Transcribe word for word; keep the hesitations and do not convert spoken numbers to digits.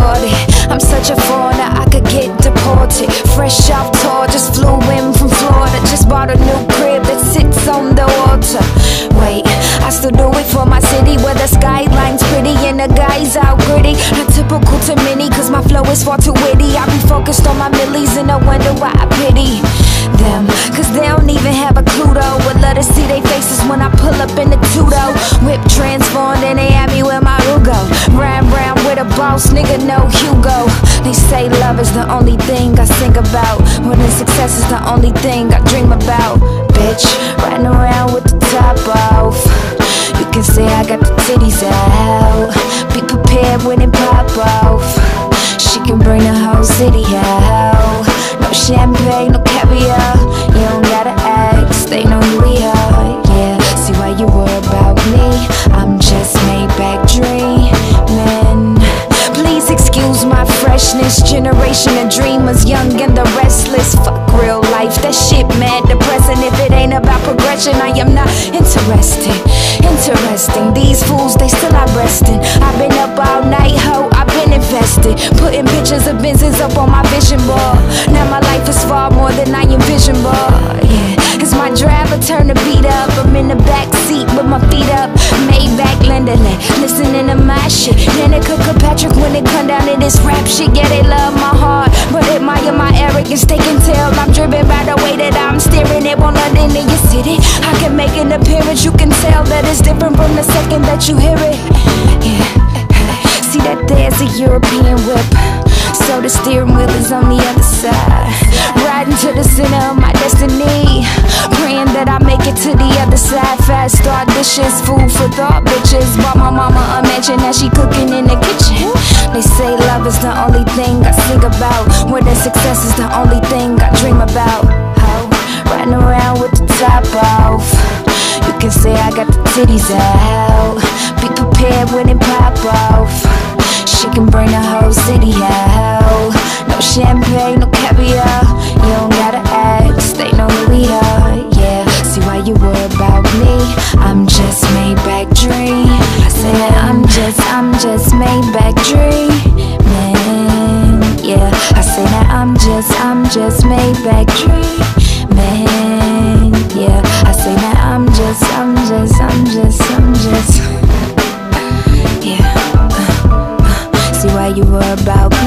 retarded. I'm such a foreigner, I could get deported. Fresh off tour, just flew in from Florida. Just bought a new crib that sits on the water. Wait, I still do it for my city, where the skyline's pretty and the guys out gritty. Not typical to many, cause my flow is far too witty. I be focused on my millies and I wonder why I pity them, cause they don't even have a clue though. Would love to see they faces when I pull up in the two-door. Whip transformed and they ask me where my Hugo. Ran round with a boss, nigga, no Hugo. They say love is the only thing I sing about, when the success is the only thing I dream about. Bitch, riding around with the top off. You can say I got the titties out. Be prepared when it pop off. She can bring the whole city out. No champagne, no caviar. You don't gotta ask, they know who we are. Yeah, see why you worry about me. I'm just made back dreaming. Please excuse my freshness. Generation of dreamers, young and the restless. Fuck real life, that shit mad depressing. If it ain't about progression, I am not interested. Interesting, these fools, they still out resting. I've been up all night, ho, I've been invested. Putting pictures of Benzes up on my vision board. Now my life is far more than I envisioned, boy. Yeah, cause my driver turned the beat up. I'm in the back seat with my feet up. Maybach, Lenderland, listening to my shit. Danica Kirkpatrick when it come down to this rap shit. Yeah, they love my heart, but admire my arrogance. They can tell I'm driven by the way that I'm steering. They want London in your city. I can make an appearance, you can tell that it's different from the second that you hear it. Yeah, see that there's a European whip, so the steering wheel is on the other side. Riding to the center of my destiny, praying that I make it to the other side. Fast start dishes, food for thought, bitches. Bought my mama a mansion, now she cooking in the kitchen. They say love is the only thing I sing about, when the success is the only thing I dream about. How, riding around with the top off. You can say I got the titties out. Be prepared when it pop off. She can bring the whole city out. No champagne, no caviar. You don't gotta ask, they know who we are. Yeah, see why you worry about me. I'm just made back dream. I say that I'm just, I'm just made back dream, man. Yeah, I say that I'm just, I'm just made back dream, man. Yeah, I say that I'm just, I'm just, I'm just, I'm just. Yeah. See why you worry about